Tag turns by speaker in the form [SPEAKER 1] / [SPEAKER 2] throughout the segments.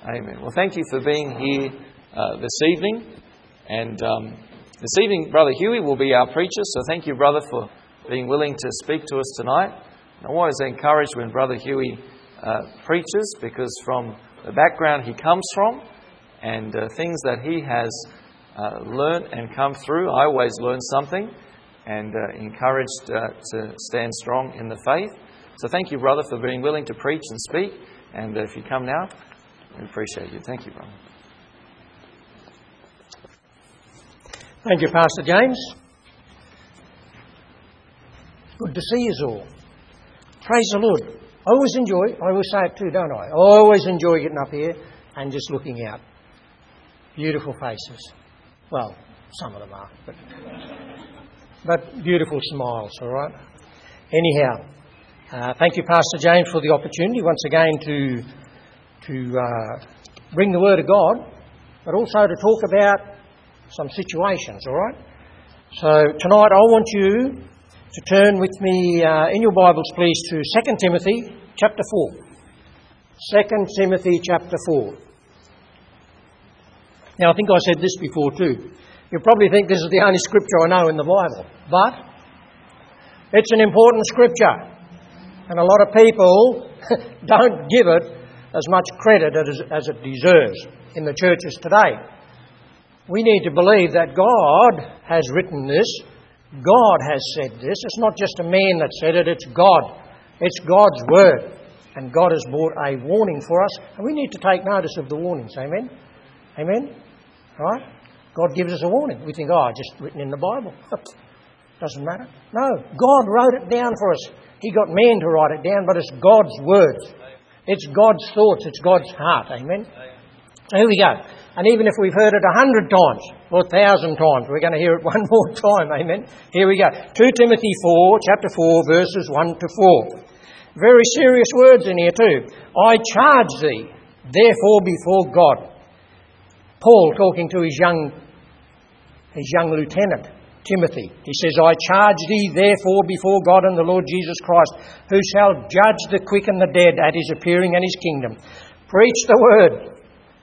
[SPEAKER 1] Amen. Well, thank you for being here this evening. And this evening, Brother Huey will be our preacher. So thank you, Brother, for being willing to speak to us tonight. I'm always encouraged when Brother Huey preaches, because from the background he comes from and things that he has learnt and come through, I always learn something and encouraged to stand strong in the faith. So thank you, Brother, for being willing to preach and speak. And if you come now, we appreciate you. Thank you, Brother.
[SPEAKER 2] Thank you, Pastor James. Good to see you all. Praise the Lord. I always say it too, don't I? I always enjoy getting up here and just looking out. Beautiful faces. Well, some of them are, but beautiful smiles, all right? Anyhow, thank you, Pastor James, for the opportunity once again to bring the Word of God, but also to talk about some situations, all right? So tonight I want you to turn with me in your Bibles, please, to 2 Timothy chapter 4. 2 Timothy chapter 4. Now, I think I said this before too. You'll probably think this is the only scripture I know in the Bible, but it's an important scripture. And a lot of people don't give it as much credit as it deserves in the churches today. We need to believe that God has written this. God has said this. It's not just a man that said it, it's God. It's God's word. And God has brought a warning for us. And we need to take notice of the warnings. Amen? Amen? Right? God gives us a warning. We think, just written in the Bible. Doesn't matter. No, God wrote it down for us. He got man to write it down, but it's God's words. It's God's thoughts. It's God's heart. Amen? So here we go. And even if we've heard it 100 times or 1,000 times, we're going to hear it one more time. Amen? Here we go. 2 Timothy 4, chapter 4, verses 1 to 4. Very serious words in here too. I charge thee, therefore, before God. Paul talking to his young lieutenant, Timothy. He says, I charge thee therefore before God and the Lord Jesus Christ, who shall judge the quick and the dead at his appearing and his kingdom. Preach the word.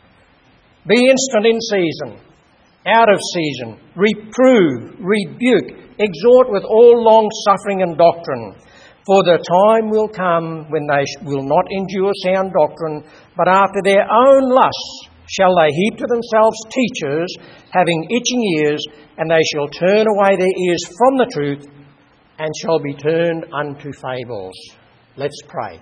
[SPEAKER 2] Be instant in season, out of season. Reprove, rebuke, exhort with all long suffering and doctrine. For the time will come when they will not endure sound doctrine, but after their own lusts shall they heap to themselves teachers, having itching ears, and they shall turn away their ears from the truth, and shall be turned unto fables. Let's pray.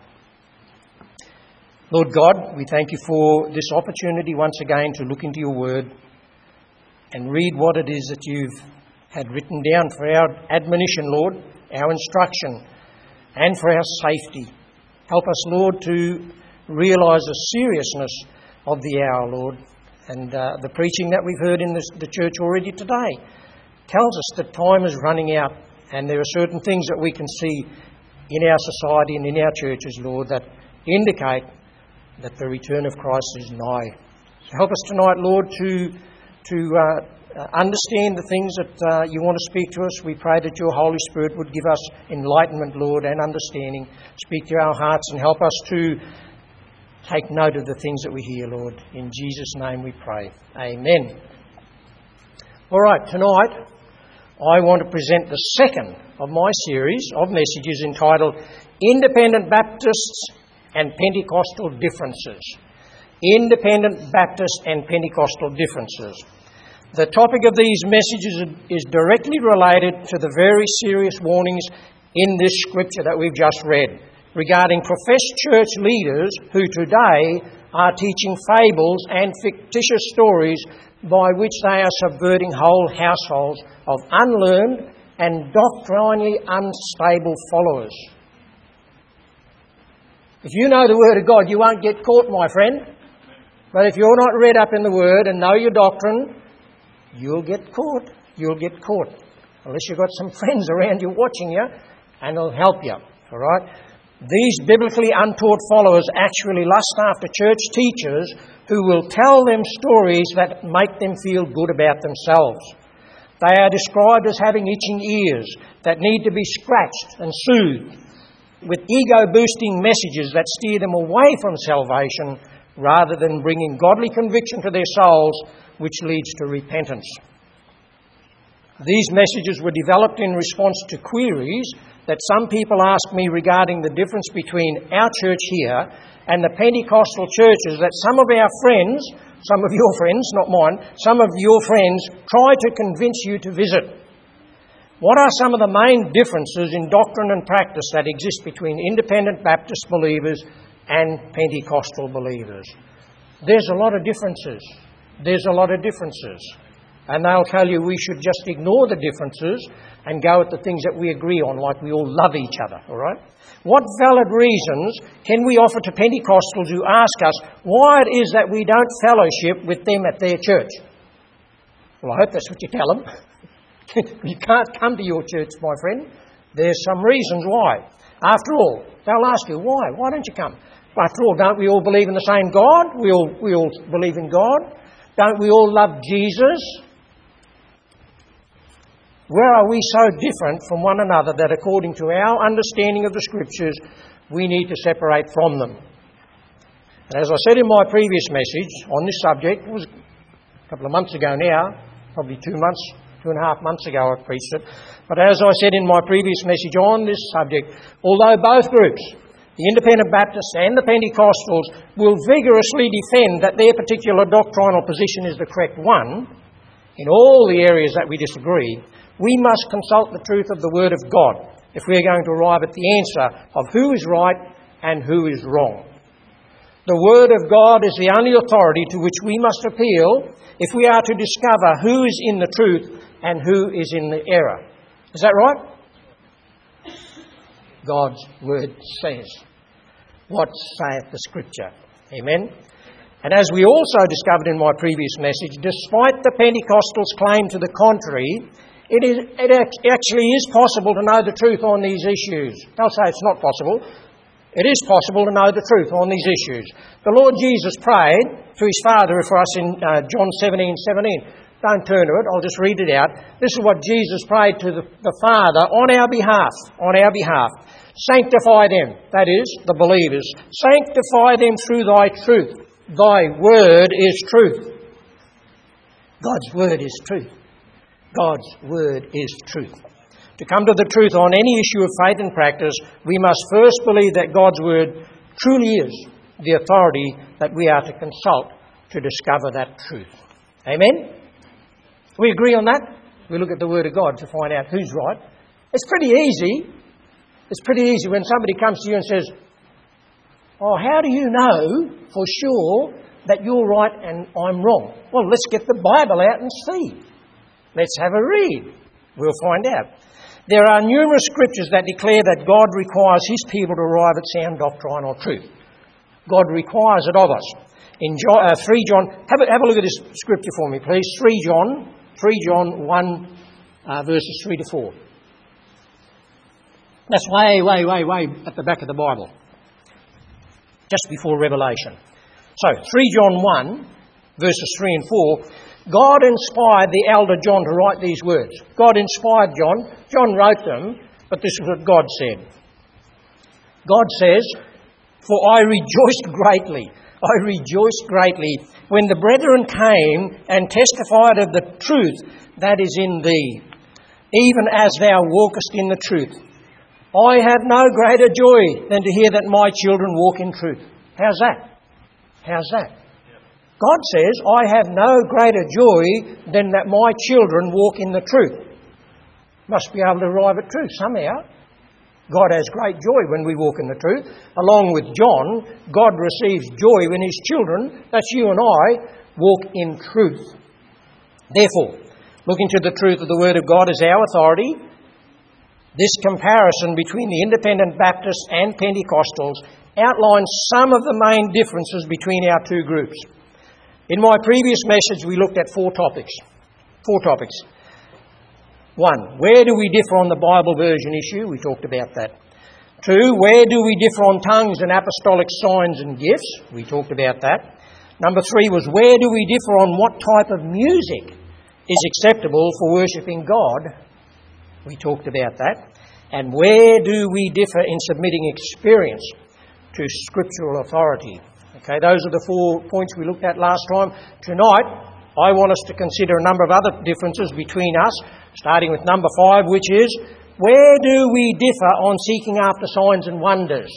[SPEAKER 2] Lord God, we thank you for this opportunity once again to look into your word and read what it is that you've had written down for our admonition, Lord, our instruction, and for our safety. Help us, Lord, to realise the seriousness of the hour, Lord, and the preaching that we've heard in the church already today tells us that time is running out, and there are certain things that we can see in our society and in our churches, Lord, that indicate that the return of Christ is nigh. So help us tonight, Lord, to understand the things that you want to speak to us. We pray that your Holy Spirit would give us enlightenment, Lord, and understanding. Speak to our hearts and help us to take note of the things that we hear, Lord. In Jesus' name we pray. Amen. All right, tonight I want to present the second of my series of messages entitled Independent Baptists and Pentecostal Differences. Independent Baptist and Pentecostal Differences. The topic of these messages is directly related to the very serious warnings in this scripture that we've just read regarding professed church leaders who today are teaching fables and fictitious stories by which they are subverting whole households of unlearned and doctrinally unstable followers. If you know the Word of God, you won't get caught, my friend. But if you're not read up in the Word and know your doctrine, you'll get caught. You'll get caught. Unless you've got some friends around you watching you, and they'll help you. All right? These biblically untaught followers actually lust after church teachers who will tell them stories that make them feel good about themselves. They are described as having itching ears that need to be scratched and soothed, with ego-boosting messages that steer them away from salvation rather than bringing godly conviction to their souls, which leads to repentance. These messages were developed in response to queries that some people ask me regarding the difference between our church here and the Pentecostal churches that some of our friends, some of your friends, not mine, some of your friends try to convince you to visit. What are some of the main differences in doctrine and practice that exist between independent Baptist believers and Pentecostal believers? There's a lot of differences. And they'll tell you we should just ignore the differences and go at the things that we agree on, like we all love each other, all right? What valid reasons can we offer to Pentecostals who ask us why it is that we don't fellowship with them at their church? Well, I hope that's what you tell them. You can't come to your church, my friend. There's some reasons why. After all, they'll ask you, why? Why don't you come? After all, don't we all believe in the same God? We all believe in God. Don't we all love Jesus? Where are we so different from one another that according to our understanding of the Scriptures, we need to separate from them? And as I said in my previous message on this subject, it was a couple of months ago now, probably 2.5 months ago I preached it. But as I said in my previous message on this subject, although both groups, the Independent Baptists and the Pentecostals, will vigorously defend that their particular doctrinal position is the correct one, in all the areas that we disagree, we must consult the truth of the Word of God if we are going to arrive at the answer of who is right and who is wrong. The Word of God is the only authority to which we must appeal if we are to discover who is in the truth and who is in the error. Is that right? God's Word says. What saith the Scripture? Amen? And as we also discovered in my previous message, despite the Pentecostals' claim to the contrary, it actually is possible to know the truth on these issues. They'll say it's not possible. It is possible to know the truth on these issues. The Lord Jesus prayed to His Father for us in John 17:17. Don't turn to it, I'll just read it out. This is what Jesus prayed to the Father on our behalf. Sanctify them, that is, the believers. Sanctify them through Thy truth. Thy Word is truth. God's Word is truth. God's Word is truth. To come to the truth on any issue of faith and practice, we must first believe that God's Word truly is the authority that we are to consult to discover that truth. Amen? We agree on that? We look at the Word of God to find out who's right. It's pretty easy. It's pretty easy when somebody comes to you and says, "Oh, how do you know for sure that you're right and I'm wrong?" Well, let's get the Bible out and see. Let's have a read. We'll find out. There are numerous scriptures that declare that God requires His people to arrive at sound doctrinal truth. God requires it of us. In 3 John, have a look at this scripture for me, please. 3 John 1, verses 3 to 4. That's way at the back of the Bible, just before Revelation. So, 3 John 1, verses 3 and 4. God inspired the elder John to write these words. God inspired John. John wrote them, but this is what God said. God says, "For I rejoiced greatly when the brethren came and testified of the truth that is in thee, even as thou walkest in the truth. I have no greater joy than to hear that my children walk in truth." How's that? God says, "I have no greater joy than that my children walk in the truth." Must be able to arrive at truth somehow. God has great joy when we walk in the truth. Along with John, God receives joy when His children, that's you and I, walk in truth. Therefore, looking to the truth of the Word of God as our authority, this comparison between the Independent Baptists and Pentecostals outlines some of the main differences between our two groups. In my previous message, we looked at four topics. 1, where do we differ on the Bible version issue? We talked about that. 2, where do we differ on tongues and apostolic signs and gifts? We talked about that. Number 3 was, where do we differ on what type of music is acceptable for worshipping God? We talked about that. And where do we differ in submitting experience to scriptural authority? Okay, those are the 4 points we looked at last time. Tonight, I want us to consider a number of other differences between us, starting with number 5, which is, where do we differ on seeking after signs and wonders?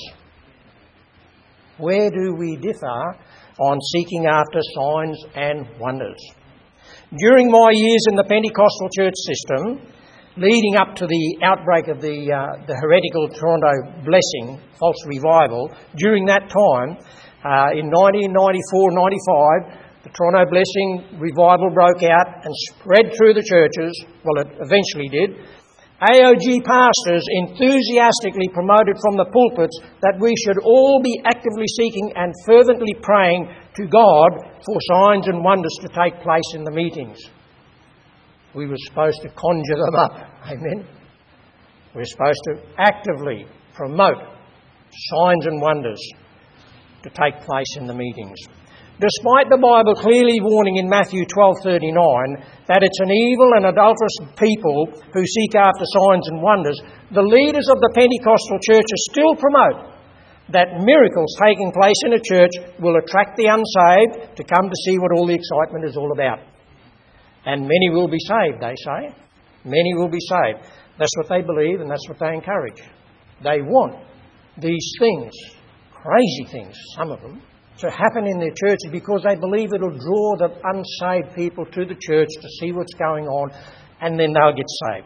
[SPEAKER 2] Where do we differ on seeking after signs and wonders? During my years in the Pentecostal church system, leading up to the outbreak of the heretical Toronto Blessing, false revival, during that time, in 1994-95, the Toronto Blessing revival broke out and spread through the churches. Well, it eventually did. AOG pastors enthusiastically promoted from the pulpits that we should all be actively seeking and fervently praying to God for signs and wonders to take place in the meetings. We were supposed to conjure them up. Amen. We're supposed to actively promote signs and wonders to take place in the meetings. Despite the Bible clearly warning in Matthew 12:39 that it's an evil and adulterous people who seek after signs and wonders, the leaders of the Pentecostal churches still promote that miracles taking place in a church will attract the unsaved to come to see what all the excitement is all about. And many will be saved, they say. Many will be saved. That's what they believe and that's what they encourage. They want these things, crazy things, some of them, to happen in their churches because they believe it'll draw the unsaved people to the church to see what's going on, and then they'll get saved.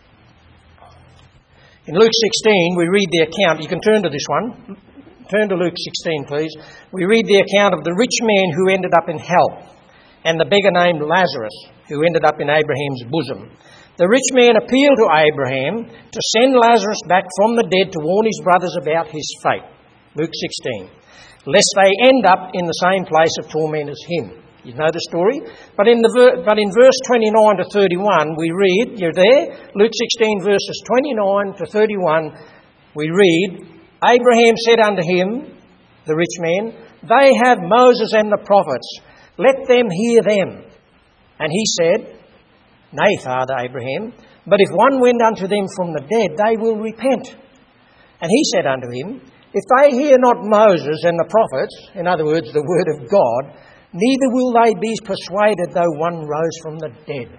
[SPEAKER 2] In Luke 16, we read the account. You can turn to this one. Turn to Luke 16, please. We read the account of the rich man who ended up in hell and the beggar named Lazarus who ended up in Abraham's bosom. The rich man appealed to Abraham to send Lazarus back from the dead to warn his brothers about his fate. Luke 16. Lest they end up in the same place of torment as him. You know the story? But in verse 29 to 31, we read, you're there? Luke 16, verses 29 to 31, we read, Abraham said unto him, the rich man, they have Moses and the prophets. Let them hear them. And he said, Nay, Father Abraham, but if one went unto them from the dead, they will repent. And he said unto him, if they hear not Moses and the prophets, in other words, the word of God, neither will they be persuaded though one rose from the dead.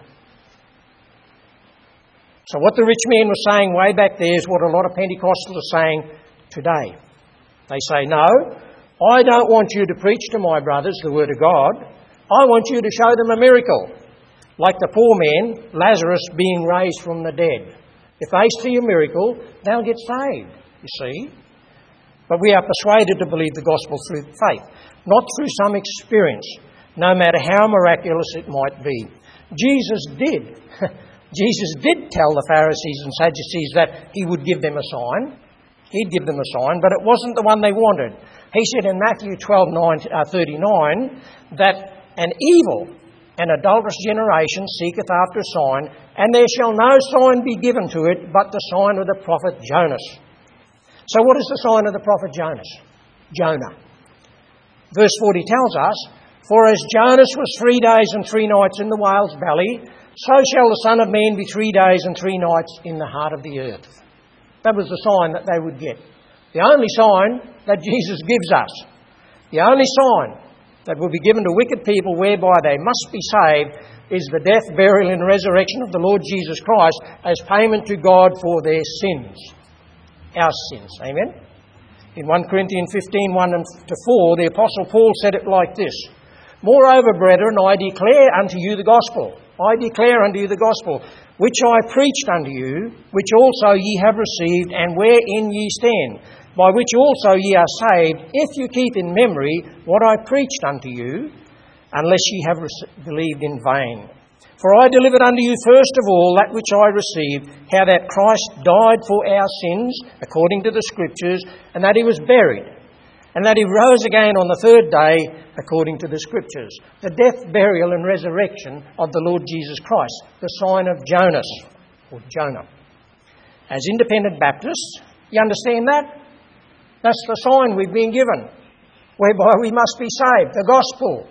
[SPEAKER 2] So what the rich man was saying way back there is what a lot of Pentecostals are saying today. They say, no, I don't want you to preach to my brothers the word of God. I want you to show them a miracle. Like the poor man, Lazarus, being raised from the dead. If they see a miracle, they'll get saved, you see. But we are persuaded to believe the gospel through faith, not through some experience, no matter how miraculous it might be. Jesus did tell the Pharisees and Sadducees that he would give them a sign. He'd give them a sign, but it wasn't the one they wanted. He said in Matthew 12:39 that an evil and adulterous generation seeketh after a sign, and there shall no sign be given to it but the sign of the prophet Jonas. So what is the sign of the prophet Jonah? Verse 40 tells us, for as Jonas was 3 days and 3 nights in the whale's belly, so shall the Son of Man be 3 days and 3 nights in the heart of the earth. That was the sign that they would get. The only sign that Jesus gives us. The only sign that will be given to wicked people whereby they must be saved is the death, burial and resurrection of the Lord Jesus Christ as payment to God for their sins. Our sins. Amen? In 1 Corinthians 15, 1 to 4, the Apostle Paul said it like this. Moreover, brethren, I declare unto you the gospel. I declare unto you the gospel, which I preached unto you, which also ye have received, and wherein ye stand, by which also ye are saved, if you keep in memory what I preached unto you, unless ye have believed in vain. For I delivered unto you first of all that which I received, how that Christ died for our sins, according to the Scriptures, and that he was buried, and that he rose again on the third day, according to the Scriptures. The death, burial and resurrection of the Lord Jesus Christ, the sign of Jonas, or Jonah. As independent Baptists, you understand that? That's the sign we've been given, whereby we must be saved, the gospel.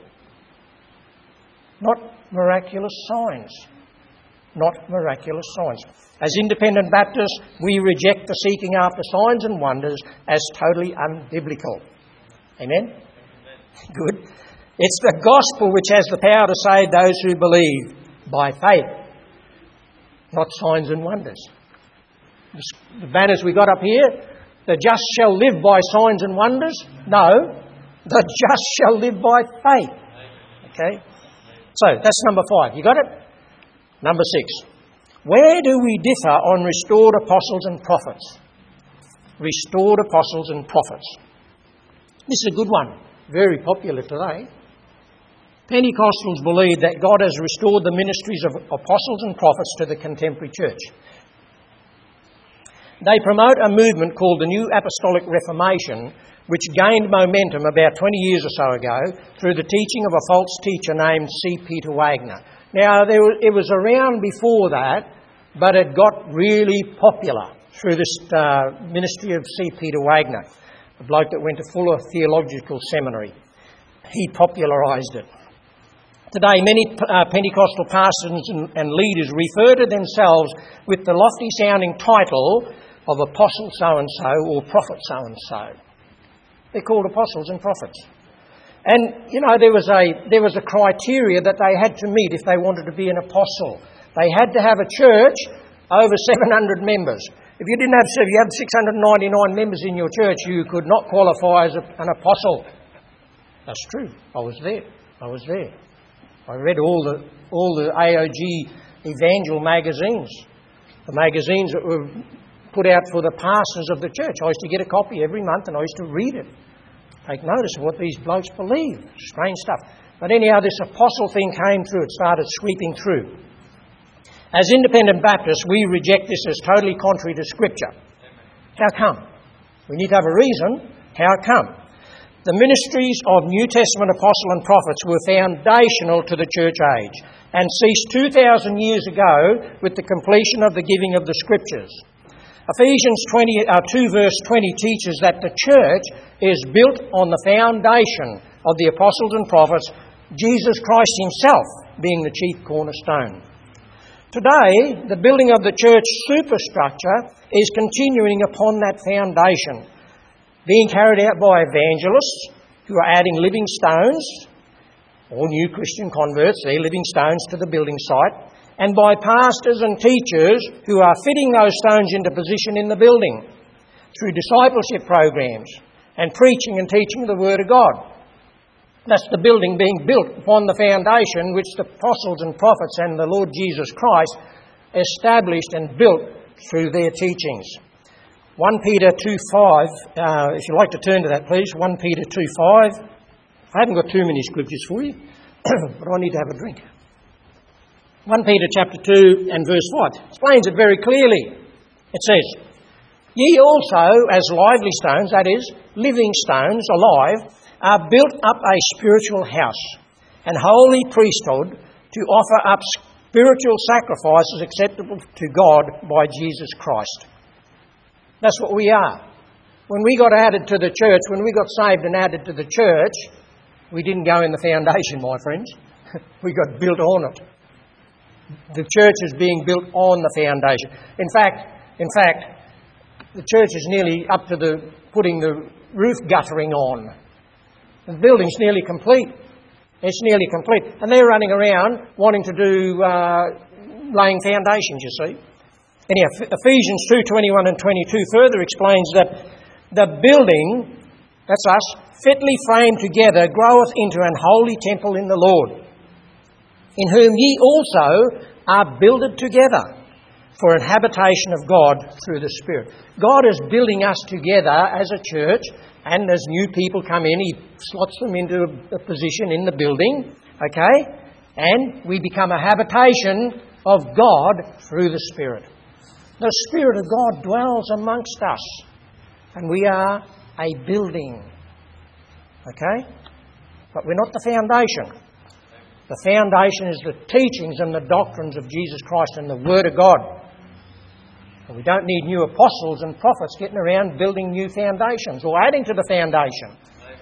[SPEAKER 2] Not miraculous signs. Not miraculous signs. As independent Baptists, we reject the seeking after signs and wonders as totally unbiblical. Amen? Good. It's the gospel which has the power to save those who believe by faith, not signs and wonders. The banners we got up here, the just shall live by signs and wonders. No, the just shall live by faith. Okay? So, that's number 5. You got it? Number 6. Where do we differ on restored apostles and prophets? Restored apostles and prophets. This is a good one. Very popular today. Pentecostals believe that God has restored the ministries of apostles and prophets to the contemporary church. They promote a movement called the New Apostolic Reformation, which gained momentum about 20 years or so ago through the teaching of a false teacher named C. Peter Wagner. Now, it was around before that, but it got really popular through this ministry of C. Peter Wagner, a bloke that went to Fuller Theological Seminary. He popularised it. Today, many Pentecostal pastors and leaders refer to themselves with the lofty-sounding title of Apostle so-and-so or Prophet so-and-so. They're called apostles and prophets. And, you know, there was a criteria that they had to meet if they wanted to be an apostle. They had to have a church over 700 members. If you had 699 members in your church, you could not qualify as an apostle. That's true. I was there. I read all the AOG Evangel magazines, the magazines that were put out for the pastors of the church. I used to get a copy every month and I used to read it. Take notice of what these blokes believe. Strange stuff. But anyhow, this apostle thing came through. It started sweeping through. As independent Baptists, we reject this as totally contrary to Scripture. How come? We need to have a reason. How come? The ministries of New Testament apostles and prophets were foundational to the church age and ceased 2,000 years ago with the completion of the giving of the Scriptures. Ephesians 2 verse 20 teaches that the church is built on the foundation of the apostles and prophets, Jesus Christ himself being the chief cornerstone. Today, the building of the church superstructure is continuing upon that foundation, being carried out by evangelists who are adding living stones, all new Christian converts, they're living stones to the building site, and by pastors and teachers who are fitting those stones into position in the building through discipleship programs and preaching and teaching the Word of God. That's the building being built upon the foundation which the apostles and prophets and the Lord Jesus Christ established and built through their teachings. 1 Peter 2:5, if you'd like to turn to that please, 1 Peter 2:5. I haven't got too many scriptures for you, but I need to have a drink. 1 Peter chapter 2 and verse 5 explains it very clearly. It says, "Ye also, as lively stones," that is, living stones, alive, "are built up a spiritual house, and holy priesthood, to offer up spiritual sacrifices acceptable to God by Jesus Christ." That's what we are. When we got added to the church, when we got saved and added to the church, we didn't go in the foundation, my friends. We got built on it. The church is being built on the foundation. In fact, the church is nearly up to putting the roof guttering on. The building's nearly complete. It's nearly complete. And they're running around wanting to do laying foundations, you see. Anyhow, Ephesians 2:21 and 22 further explains that the building, that's us, fitly framed together, groweth into an holy temple in the Lord, in whom ye also are builded together for an habitation of God through the Spirit. God is building us together as a church, and as new people come in, He slots them into a position in the building, okay? And we become a habitation of God through the Spirit. The Spirit of God dwells amongst us, and we are a building, okay? But we're not the foundation. The foundation is the teachings and the doctrines of Jesus Christ and the Word of God. And we don't need new apostles and prophets getting around building new foundations or adding to the foundation.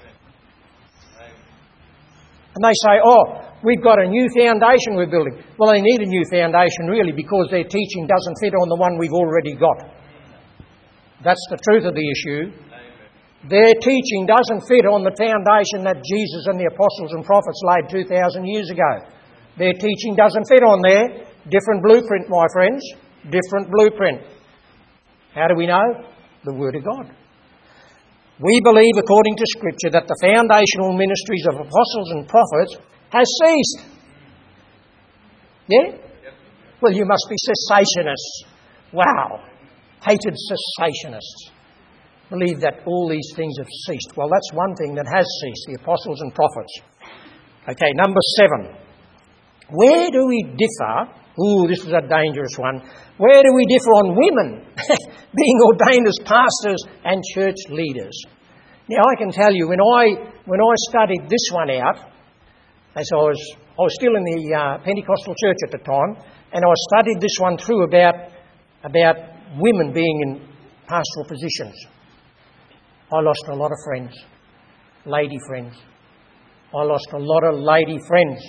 [SPEAKER 2] And they say, we've got a new foundation we're building. Well, they need a new foundation really because their teaching doesn't fit on the one we've already got. That's the truth of the issue. Their teaching doesn't fit on the foundation that Jesus and the apostles and prophets laid 2,000 years ago. Their teaching doesn't fit on there. Different blueprint, my friends. Different blueprint. How do we know? The Word of God. We believe, according to Scripture, that the foundational ministries of apostles and prophets has ceased. Yeah? Well, you must be cessationists. Wow. Hated cessationists. Believe that all these things have ceased. Well, that's one thing that has ceased, the apostles and prophets. Okay, number 7. Where do we differ? Ooh, this is a dangerous one. Where do we differ on women being ordained as pastors and church leaders? Now, I can tell you, when I studied this one out, as I was still in the Pentecostal church at the time, and I studied this one through about women being in pastoral positions. I lost a lot of friends, lady friends. I lost a lot of lady friends.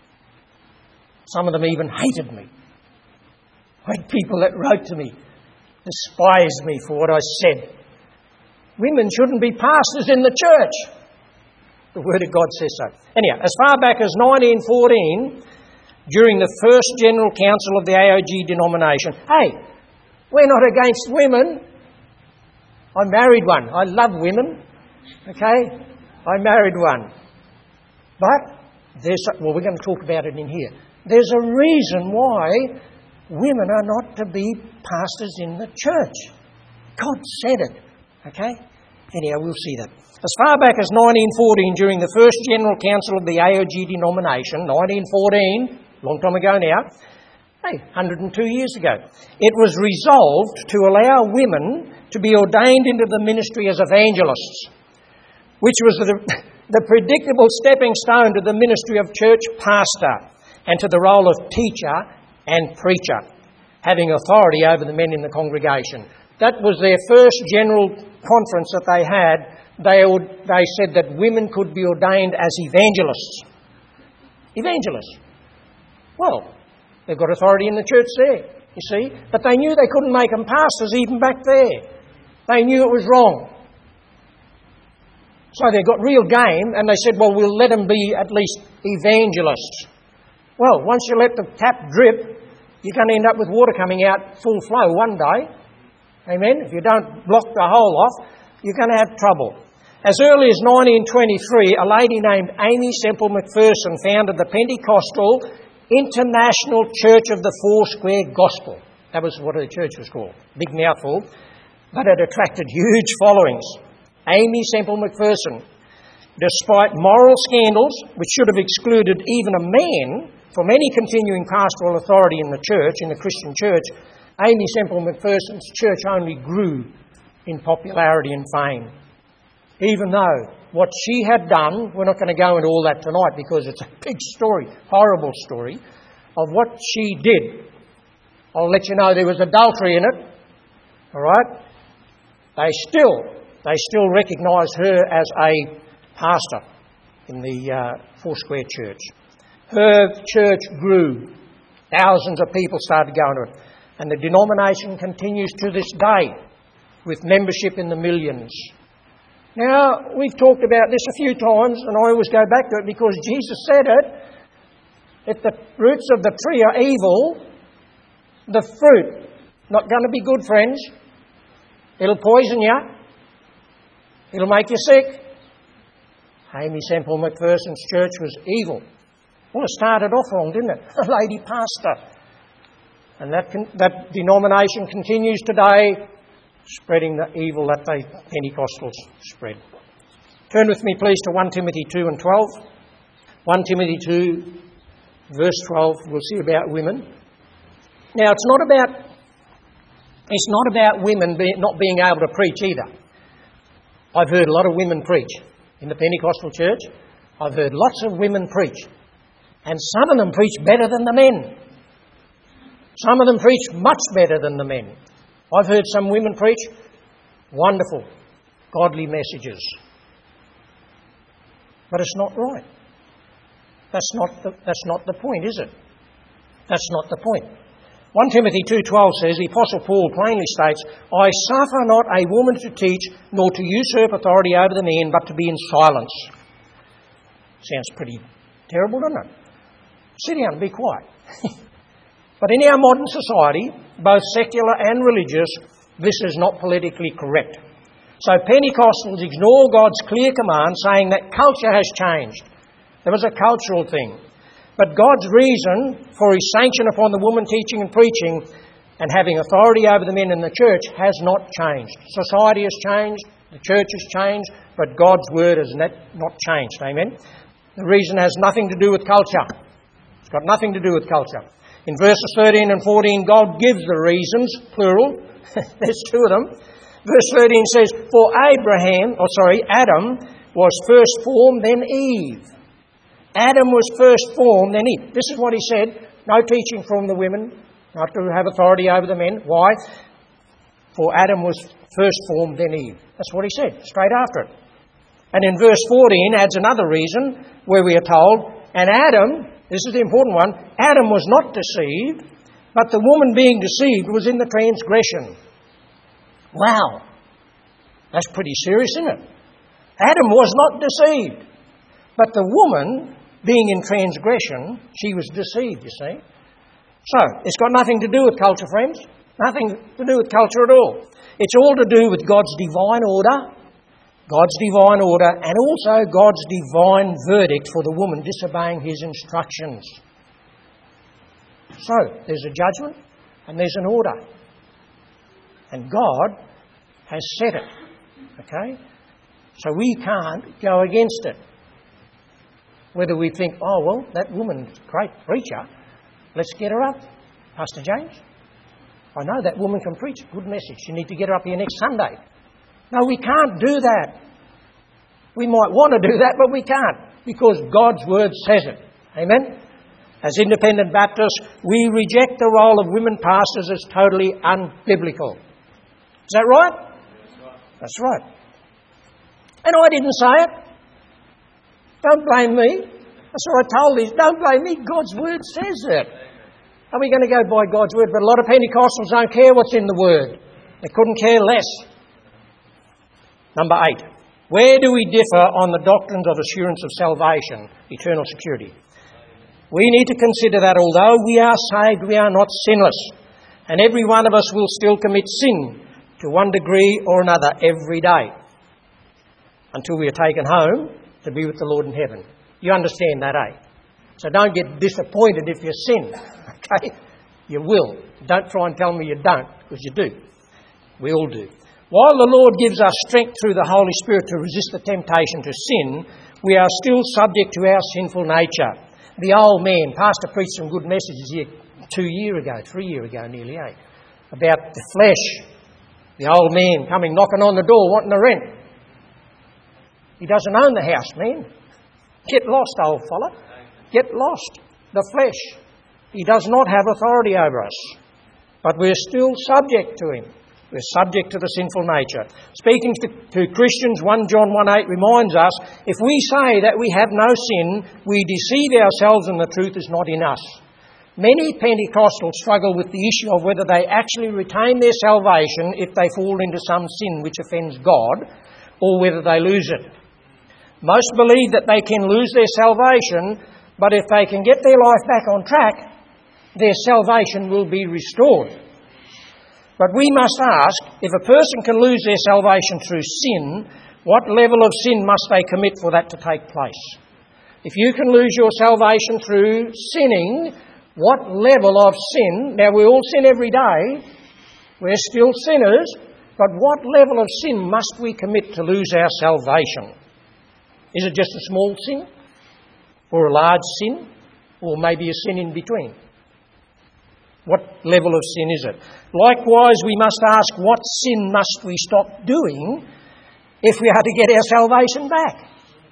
[SPEAKER 2] Some of them even hated me. I had people that wrote to me, despised me for what I said. Women shouldn't be pastors in the church. The Word of God says so. Anyhow, as far back as 1914, during the first General Council of the AOG denomination, hey, we're not against women. I married one. I love women. Okay? I married one. But we're going to talk about it in here. There's a reason why women are not to be pastors in the church. God said it. Okay? Anyhow, we'll see that. As far back as 1914, during the first General Council of the AOG denomination, 1914, long time ago now, 102 years ago, it was resolved to allow women to be ordained into the ministry as evangelists, which was the predictable stepping stone to the ministry of church pastor and to the role of teacher and preacher, having authority over the men in the congregation. That was their first general conference that they had. They said that women could be ordained as evangelists. Evangelists. Well, they've got authority in the church there, you see. But they knew they couldn't make them pastors even back there. They knew it was wrong. So they got real game and they said, well, we'll let them be at least evangelists. Well, once you let the tap drip, you're going to end up with water coming out full flow one day. Amen? If you don't block the hole off, you're going to have trouble. As early as 1923, a lady named Amy Semple McPherson founded the Pentecostal International Church of the Foursquare Gospel. That was what her church was called. Big mouthful. But it attracted huge followings. Amy Semple McPherson, despite moral scandals which should have excluded even a man from any continuing pastoral authority in the church, in the Christian church, Amy Semple McPherson's church only grew in popularity and fame. Even though what she had done, we're not going to go into all that tonight because it's a big story, horrible story, of what she did. I'll let you know there was adultery in it. All right? They still recognise her as a pastor in the Foursquare Church. Her church grew. Thousands of people started going to it. And the denomination continues to this day with membership in the millions. Now, we've talked about this a few times, and I always go back to it because Jesus said it. If the roots of the tree are evil, the fruit not going to be good, friends. It'll poison you. It'll make you sick. Amy Semple McPherson's church was evil. Well, it started off wrong, didn't it? A lady pastor. And that denomination continues today, spreading the evil that the Pentecostals spread. Turn with me, please, to 1 Timothy 2 and 12. 1 Timothy 2, verse 12, we'll see about women. Now, it's not about women not being able to preach either. I've heard a lot of women preach in the Pentecostal church. I've heard lots of women preach. And some of them preach better than the men. Some of them preach much better than the men. I've heard some women preach wonderful, godly messages. But it's not right. That's not the point, is it? That's not the point. 1 Timothy 2:12 says, the Apostle Paul plainly states, I suffer not a woman to teach, nor to usurp authority over the men, but to be in silence. Sounds pretty terrible, doesn't it? Sit down and be quiet. But in our modern society, both secular and religious, this is not politically correct. So Pentecostals ignore God's clear command saying that culture has changed. There was a cultural thing. But God's reason for His sanction upon the woman teaching and preaching and having authority over the men in the church has not changed. Society has changed, the church has changed, but God's word has not changed. Amen? The reason has nothing to do with culture. It's got nothing to do with culture. In verses 13 and 14, God gives the reasons, plural. There's two of them. Verse 13 says, for Adam was first formed, then Eve. Adam was first formed, then Eve. This is what he said. No teaching from the women, not to have authority over the men. Why? For Adam was first formed, then Eve. That's what he said, straight after it. And in verse 14 adds another reason where we are told, and Adam, this is the important one, Adam was not deceived, but the woman being deceived was in the transgression. Wow. That's pretty serious, isn't it? Adam was not deceived, but the woman being in transgression, she was deceived, you see. So, it's got nothing to do with culture, friends. Nothing to do with culture at all. It's all to do with God's divine order, and also God's divine verdict for the woman disobeying His instructions. So, there's a judgment and there's an order. And God has set it. Okay? So we can't go against it. Whether we think, oh, well, that woman's a great preacher, let's get her up. Pastor James, I know that woman can preach. Good message. You need to get her up here next Sunday. No, we can't do that. We might want to do that, but we can't, because God's word says it. Amen? As independent Baptists, we reject the role of women pastors as totally unbiblical. Is that right? That's right. And I didn't say it. Don't blame me. That's what I told you. Don't blame me. God's word says it. Are we going to go by God's word? But a lot of Pentecostals don't care what's in the word. They couldn't care less. Number 8. Where do we differ on the doctrines of assurance of salvation, eternal security? We need to consider that although we are saved, we are not sinless. And every one of us will still commit sin to one degree or another every day until we are taken home to be with the Lord in heaven. You understand that, eh? So don't get disappointed if you sin, okay? You will. Don't try and tell me you don't, because you do. We all do. While the Lord gives us strength through the Holy Spirit to resist the temptation to sin, we are still subject to our sinful nature. The old man, Pastor preached some good messages here 3 years ago nearly, about the flesh. The old man coming knocking on the door wanting to rent. He doesn't own the house, man. Get lost, old fella. Get lost. The flesh. He does not have authority over us. But we're still subject to him. We're subject to the sinful nature. Speaking to Christians, 1 John 1:8 reminds us, if we say that we have no sin, we deceive ourselves and the truth is not in us. Many Pentecostals struggle with the issue of whether they actually retain their salvation if they fall into some sin which offends God, or whether they lose it. Most believe that they can lose their salvation, but if they can get their life back on track, their salvation will be restored. But we must ask, if a person can lose their salvation through sin, what level of sin must they commit for that to take place? If you can lose your salvation through sinning, what level of sin, now we all sin every day, we're still sinners, but what level of sin must we commit to lose our salvation? Is it just a small sin? Or a large sin? Or maybe a sin in between? What level of sin is it? Likewise, we must ask, what sin must we stop doing if we are to get our salvation back?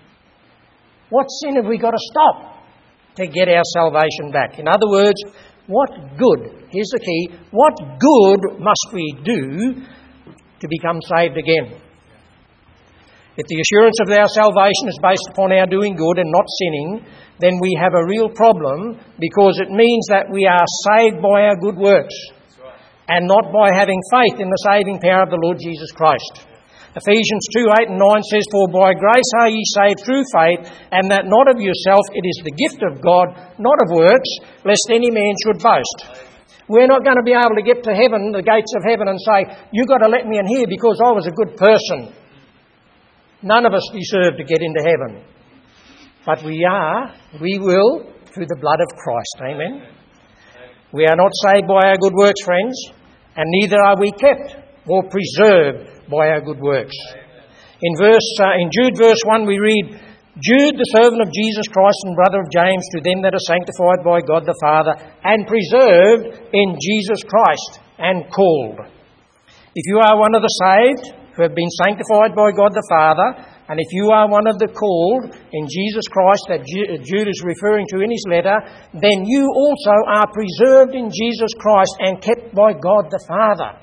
[SPEAKER 2] What sin have we got to stop to get our salvation back? In other words, what good, here's the key, what good must we do to become saved again? If the assurance of our salvation is based upon our doing good and not sinning, then we have a real problem, because it means that we are saved by our good works and not by having faith in the saving power of the Lord Jesus Christ. Ephesians 2:8 and 9 says, "For by grace are ye saved through faith, and that not of yourself, it is the gift of God, not of works, lest any man should boast." We're not going to be able to get to heaven, the gates of heaven, and say, "You've got to let me in here because I was a good person." None of us deserve to get into heaven. But we will, through the blood of Christ. Amen. We are not saved by our good works, friends, and neither are we kept or preserved by our good works. In Jude verse 1 we read, "Jude, the servant of Jesus Christ and brother of James, to them that are sanctified by God the Father and preserved in Jesus Christ and called." If you are one of the saved who have been sanctified by God the Father, and if you are one of the called in Jesus Christ that Jude is referring to in his letter, then you also are preserved in Jesus Christ and kept by God the Father.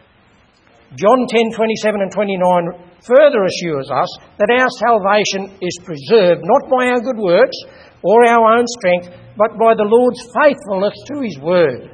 [SPEAKER 2] John 10:27 and 29 further assures us that our salvation is preserved not by our good works or our own strength, but by the Lord's faithfulness to His word.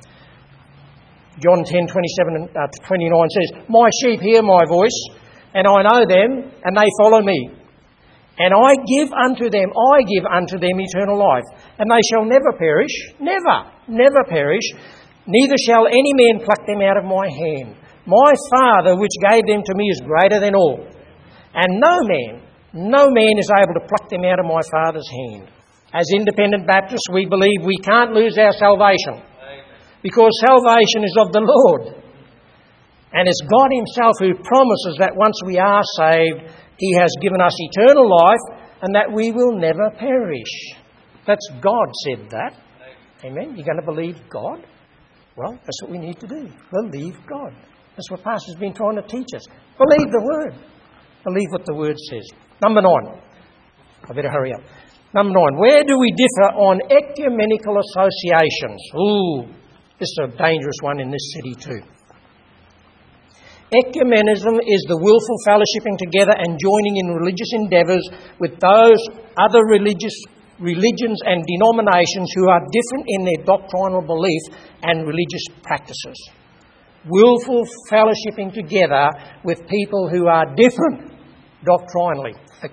[SPEAKER 2] John 10:27 to 29 says, "My sheep hear my voice, and I know them, and they follow me. And I give unto them eternal life, and they shall never perish," never perish, "neither shall any man pluck them out of my hand. My Father which gave them to me is greater than all, and no man is able to pluck them out of my Father's hand." As independent Baptists, we believe we can't lose our salvation, because salvation is of the Lord. And it's God Himself who promises that once we are saved, He has given us eternal life and that we will never perish. That's God said that. Amen. You're going to believe God? Well, that's what we need to do. Believe God. That's what Pastor's been trying to teach us. Believe the Word. Believe what the Word says. Number 9. I better hurry up. Number 9. Where do we differ on ecumenical associations? Ooh, this is a dangerous one in this city too. Ecumenism is the willful fellowshipping together and joining in religious endeavours with those other religions and denominations who are different in their doctrinal belief and religious practices. Willful fellowshipping together with people who are different doctrinally,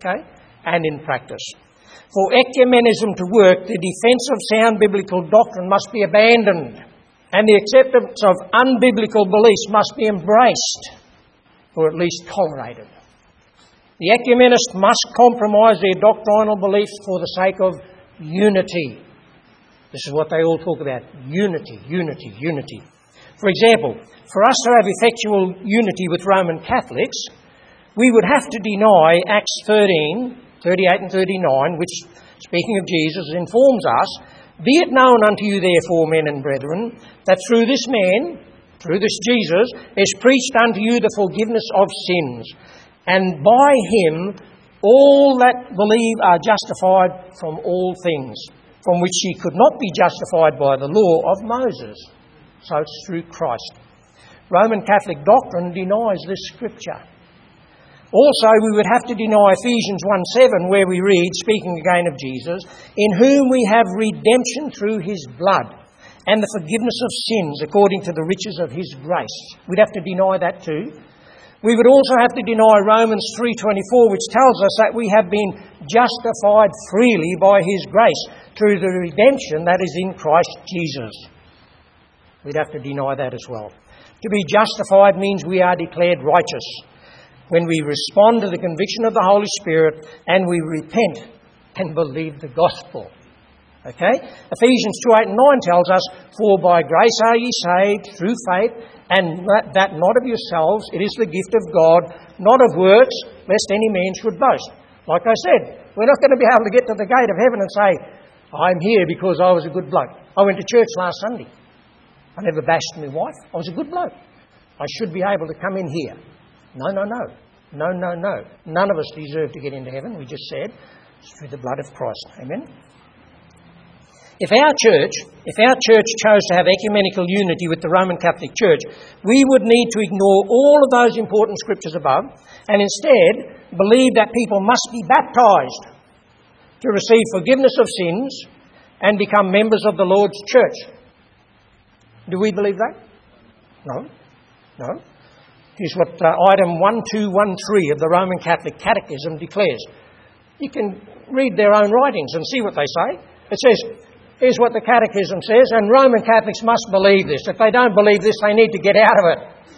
[SPEAKER 2] and in practice. For ecumenism to work, the defence of sound biblical doctrine must be abandoned, and the acceptance of unbiblical beliefs must be embraced, or at least tolerated. The ecumenist must compromise their doctrinal beliefs for the sake of unity. This is what they all talk about. Unity, unity, unity. For example, for us to have effectual unity with Roman Catholics, we would have to deny Acts 13, 38 and 39, which, speaking of Jesus, informs us, "Be it known unto you therefore, men and brethren, that through this man," through this Jesus, "is preached unto you the forgiveness of sins. And by him all that believe are justified from all things, from which ye could not be justified by the law of Moses." So it's through Christ. Roman Catholic doctrine denies this scripture. Also, we would have to deny Ephesians 1:7, where we read, speaking again of Jesus, "In whom we have redemption through His blood, and the forgiveness of sins according to the riches of His grace." We'd have to deny that too. We would also have to deny Romans 3:24, which tells us that we have been justified freely by His grace through the redemption that is in Christ Jesus. We'd have to deny that as well. To be justified means we are declared righteous when we respond to the conviction of the Holy Spirit and we repent and believe the gospel. Ephesians 2:8 and 9 tells us, "For by grace are ye saved through faith, and that not of yourselves, it is the gift of God, not of works, lest any man should boast." Like I said, we're not going to be able to get to the gate of heaven and say, "I'm here because I was a good bloke. I went to church last Sunday. I never bashed my wife. I was a good bloke. I should be able to come in here." No. None of us deserve to get into heaven. We just said it's through the blood of Christ. Amen. If our church chose to have ecumenical unity with the Roman Catholic Church, we would need to ignore all of those important scriptures above, and instead believe that people must be baptised to receive forgiveness of sins and become members of the Lord's church. Do we believe that? No. No. Here's what item 1213 of the Roman Catholic Catechism declares. You can read their own writings and see what they say. It says, here's what the Catechism says, and Roman Catholics must believe this. If they don't believe this, they need to get out of it.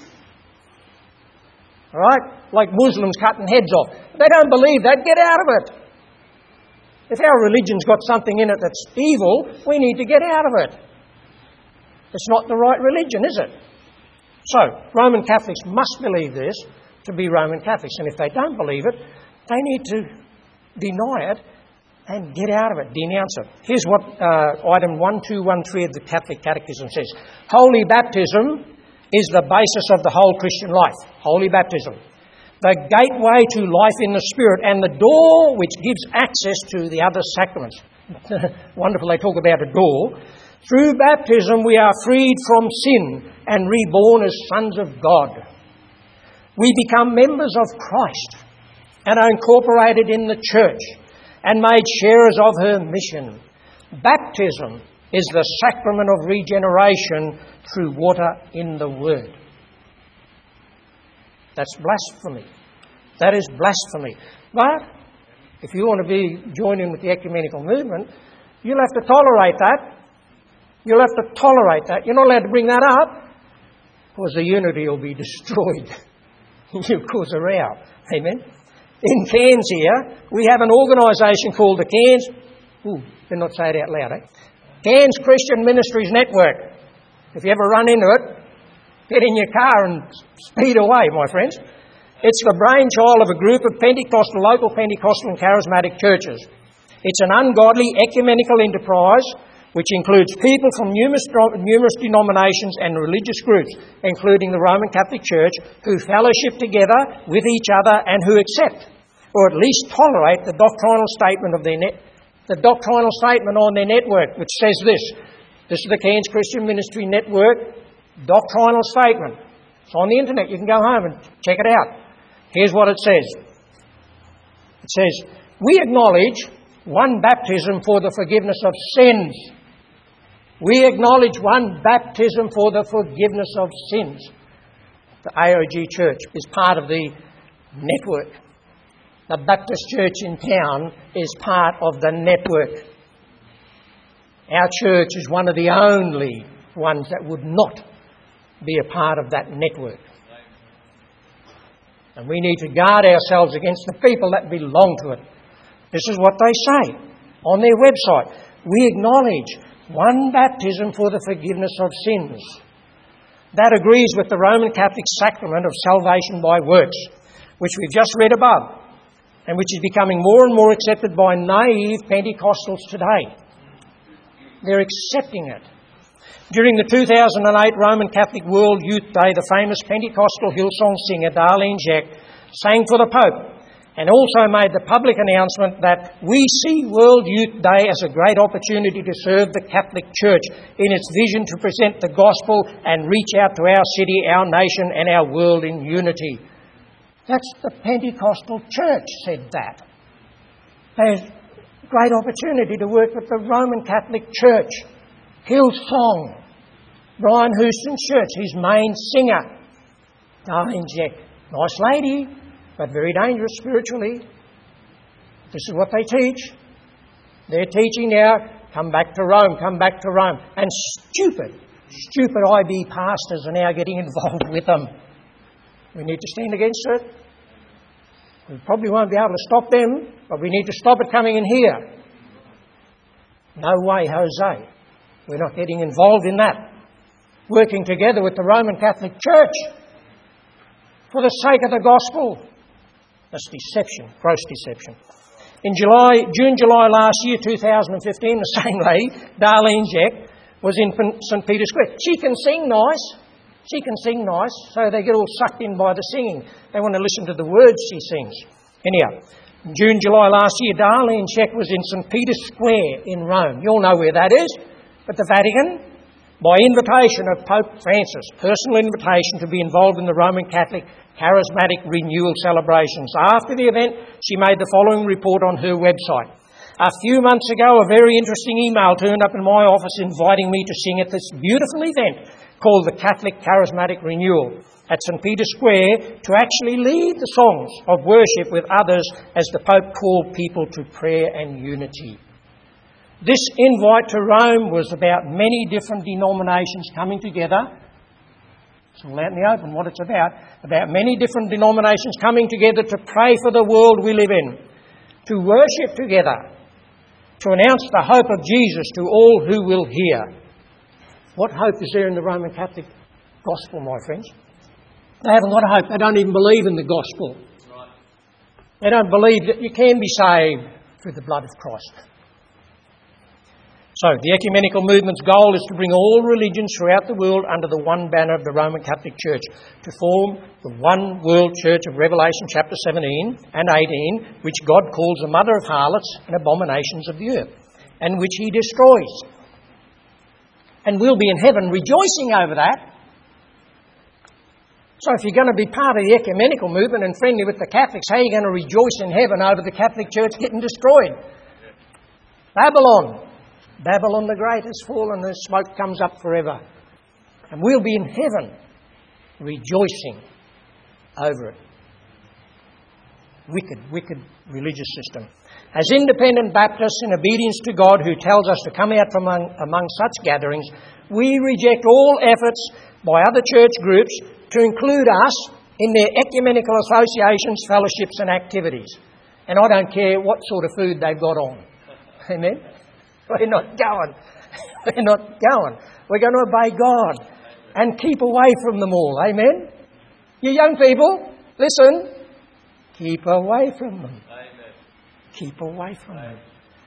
[SPEAKER 2] All right? Like Muslims cutting heads off. If they don't believe that, get out of it. If our religion's got something in it that's evil, we need to get out of it. It's not the right religion, is it? So, Roman Catholics must believe this to be Roman Catholics. And if they don't believe it, they need to deny it and get out of it, denounce it. Here's what item 1213 of the Catholic Catechism says. Holy baptism is the basis of the whole Christian life. Holy baptism. The gateway to life in the Spirit and the door which gives access to the other sacraments. Wonderful they talk about a door. Through baptism we are freed from sin and reborn as sons of God. We become members of Christ and are incorporated in the church and made sharers of her mission. Baptism is the sacrament of regeneration through water in the Word. That's blasphemy. That is blasphemy. But if you want to be joining with the ecumenical movement, you'll have to tolerate that. You'll have to tolerate that. You're not allowed to bring that up, because the unity will be destroyed. You'll cause a row. Amen. In Cairns here, we have an organisation called the Cairns... better not say it out loud, eh? Cairns Christian Ministries Network. If you ever run into it, get in your car and speed away, my friends. It's the brainchild of a group of local Pentecostal and charismatic churches. It's an ungodly ecumenical enterprise which includes people from numerous denominations and religious groups, including the Roman Catholic Church, who fellowship together with each other and who accept, or at least tolerate, the doctrinal statement on their network, which says this. This is the Cairns Christian Ministry Network doctrinal statement. It's on the internet. You can go home and check it out. Here's what it says. It says, we acknowledge one baptism for the forgiveness of sins. We acknowledge one baptism for the forgiveness of sins. The AOG Church is part of the network. The Baptist Church in town is part of the network. Our church is one of the only ones that would not be a part of that network. And we need to guard ourselves against the people that belong to it. This is what they say on their website. We acknowledge one baptism for the forgiveness of sins. That agrees with the Roman Catholic sacrament of salvation by works, which we've just read above, and which is becoming more and more accepted by naive Pentecostals today. They're accepting it. During the 2008 Roman Catholic World Youth Day, the famous Pentecostal Hillsong singer Darlene Zschech sang for the Pope and also made the public announcement that we see World Youth Day as a great opportunity to serve the Catholic Church in its vision to present the gospel and reach out to our city, our nation and our world in unity. That's the Pentecostal Church said that. There's a great opportunity to work with the Roman Catholic Church. Hillsong, Brian Houston's church, his main singer, Darlene Zschech. Nice lady, but very dangerous spiritually. This is what they teach. They're teaching now, come back to Rome, come back to Rome. And stupid IB pastors are now getting involved with them. We need to stand against it. We probably won't be able to stop them, but we need to stop it coming in here. No way, Jose. We're not getting involved in that. Working together with the Roman Catholic Church for the sake of the gospel. That's deception, gross deception. In June, July last year, 2015, the same lady, Darlene Zschech, was in St. Peter's Square. She can sing nice, so they get all sucked in by the singing. They want to listen to the words she sings. Anyhow, in June, July last year, Darlene Zschech was in St. Peter's Square in Rome. You all know where that is. But the Vatican by invitation of Pope Francis, personal invitation to be involved in the Roman Catholic Charismatic Renewal celebrations. After the event, she made the following report on her website. A few months ago, a very interesting email turned up in my office inviting me to sing at this beautiful event called the Catholic Charismatic Renewal at St. Peter's Square, to actually lead the songs of worship with others as the Pope called people to prayer and unity. This invite to Rome was about many different denominations coming together. It's all out in the open what it's about many different denominations coming together to pray for the world we live in, to worship together, to announce the hope of Jesus to all who will hear. What hope is there in the Roman Catholic gospel, my friends? They haven't got a hope. They don't even believe in the gospel. They don't believe that you can be saved through the blood of Christ. So, the ecumenical movement's goal is to bring all religions throughout the world under the one banner of the Roman Catholic Church, to form the one world church of Revelation chapter 17 and 18, which God calls the mother of harlots and abominations of the earth, and which he destroys. And we'll be in heaven rejoicing over that. So if you're going to be part of the ecumenical movement and friendly with the Catholics, how are you going to rejoice in heaven over the Catholic Church getting destroyed? Babylon the Great has fallen, the smoke comes up forever. And we'll be in heaven rejoicing over it. Wicked religious system. As independent Baptists, in obedience to God who tells us to come out from among such gatherings, we reject all efforts by other church groups to include us in their ecumenical associations, fellowships and activities. And I don't care what sort of food they've got on. Amen? We're not going. We're not going. We're going to obey God and keep away from them all. Amen? You young people, listen. Keep away from them. Keep away from them.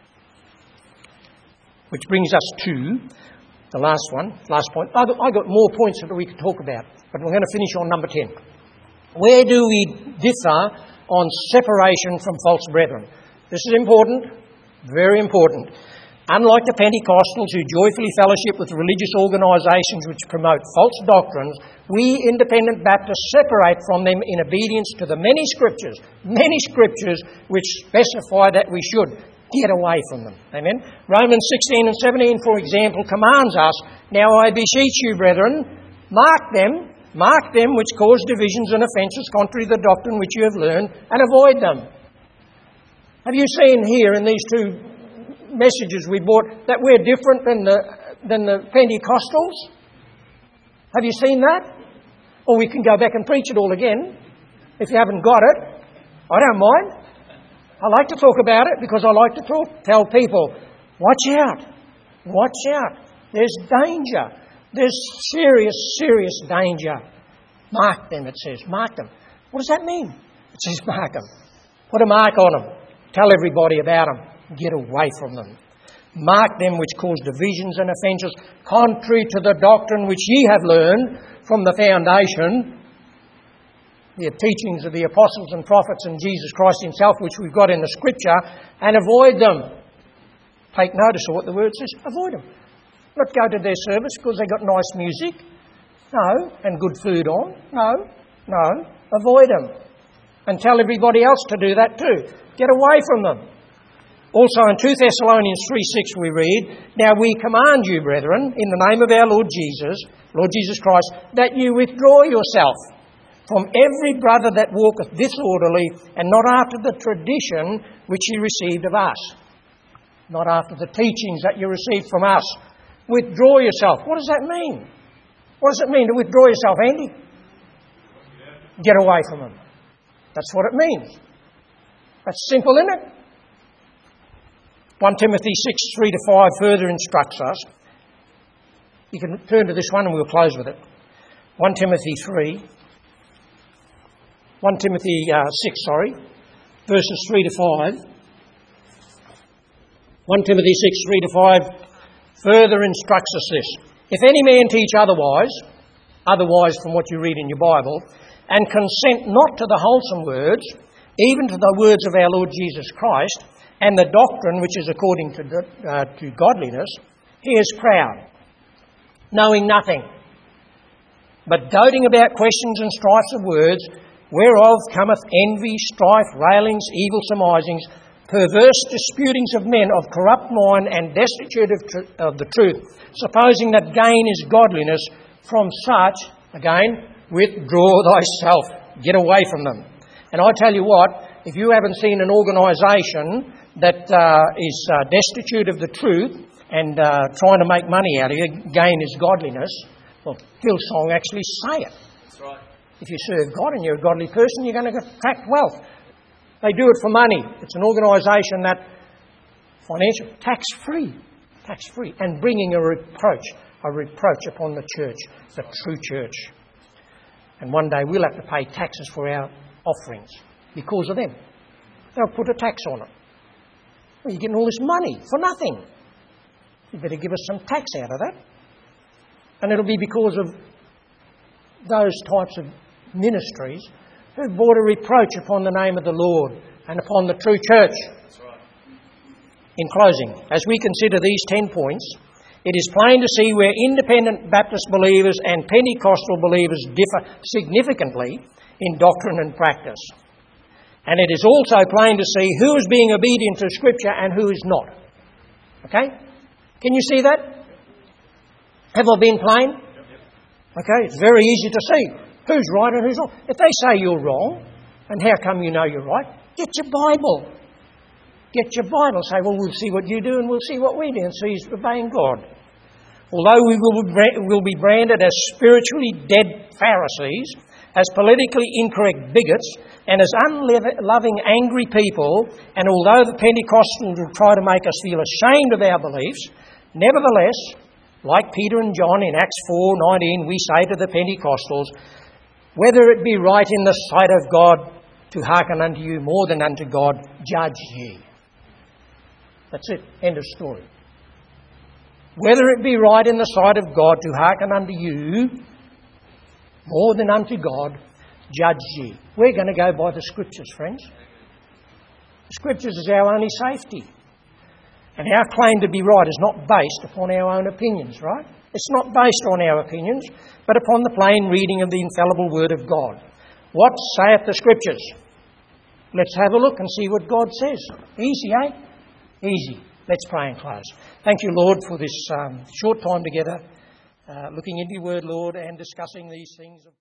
[SPEAKER 2] Which brings us to the last point. I've got more points that we could talk about, but we're going to finish on number 10. Where do we differ on separation from false brethren? This is important, very important. Unlike the Pentecostals who joyfully fellowship with religious organisations which promote false doctrines, we independent Baptists separate from them in obedience to the many scriptures which specify that we should get away from them. Amen? Romans 16 and 17, for example, commands us, "Now I beseech you, brethren, mark them which cause divisions and offences contrary to the doctrine which you have learned, and avoid them." Have you seen here in these two messages we brought that we're different than the Pentecostals? Have you seen that? Or we can go back and preach it all again if you haven't got it. I don't mind. I like to talk about it because I like to tell people, watch out. There's danger. There's serious danger. Mark them, it says. Mark them. What does that mean? It says mark them. Put a mark on them. Tell everybody about them. Get away from them. Mark them which cause divisions and offences contrary to the doctrine which ye have learned from the foundation, the teachings of the apostles and prophets and Jesus Christ himself, which we've got in the scripture, and avoid them. Take notice of what the word says. Avoid them. Not go to their service because they got nice music. No. And good food on. No. Avoid them. And tell everybody else to do that too. Get away from them. Also in 2 Thessalonians 3:6 we read, "Now we command you, brethren, in the name of our Lord Jesus Christ, that you withdraw yourself from every brother that walketh disorderly, and not after the tradition which ye received of us." Not after the teachings that you received from us. Withdraw yourself. What does that mean? What does it mean to withdraw yourself, Andy? Get away from them. That's what it means. That's simple, isn't it? 1 Timothy 6:3-5 further instructs us. You can turn to this one and we'll close with it. 1 Timothy 6, verses 3-5. 1 Timothy 6:3-5 further instructs us this. "If any man teach otherwise from what you read in your Bible, and consent not to the wholesome words, even to the words of our Lord Jesus Christ, and the doctrine which is according to godliness, he is proud, knowing nothing, but doting about questions and strifes of words, whereof cometh envy, strife, railings, evil surmisings, perverse disputings of men of corrupt mind and destitute of the truth, supposing that gain is godliness. From such, again, withdraw thyself. Get away from them. And I tell you what, if you haven't seen an organisation that is destitute of the truth and trying to make money out of you, gain is godliness, well, Hillsong actually say it.
[SPEAKER 1] That's right.
[SPEAKER 2] If you serve God and you're a godly person, you're going to attract wealth. They do it for money. It's an organisation that financial tax-free, and bringing a reproach upon the church, the true church. And one day we'll have to pay taxes for our offerings because of them. They'll put a tax on it. Well, you're getting all this money for nothing. You better give us some tax out of that. And it'll be because of those types of ministries who brought a reproach upon the name of the Lord and upon the true church.
[SPEAKER 1] That's right.
[SPEAKER 2] In closing, as we consider these 10 points, it is plain to see where independent Baptist believers and Pentecostal believers differ significantly in doctrine and practice. And it is also plain to see who is being obedient to Scripture and who is not. Okay? Can you see that? Have I been plain? Okay, it's very easy to see who's right and who's wrong. If they say you're wrong, and how come you know you're right? Get your Bible. Get your Bible. Say, well, we'll see what you do and we'll see what we do, and see who's obeying God. Although we will be branded as spiritually dead Pharisees, as politically incorrect bigots, and as unloving, angry people, and although the Pentecostals will try to make us feel ashamed of our beliefs, nevertheless, like Peter and John in Acts 4:19, we say to the Pentecostals, whether it be right in the sight of God to hearken unto you more than unto God, judge ye. That's it. End of story. Whether it be right in the sight of God to hearken unto you more than unto God, judge ye. We're going to go by the Scriptures, friends. The Scriptures is our only safety. And our claim to be right is not based upon our own opinions, right? It's not based on our opinions, but upon the plain reading of the infallible Word of God. What saith the Scriptures? Let's have a look and see what God says. Easy, eh? Easy. Let's pray and close. Thank you, Lord, for this short time together, looking into your Word, Lord, and discussing these things.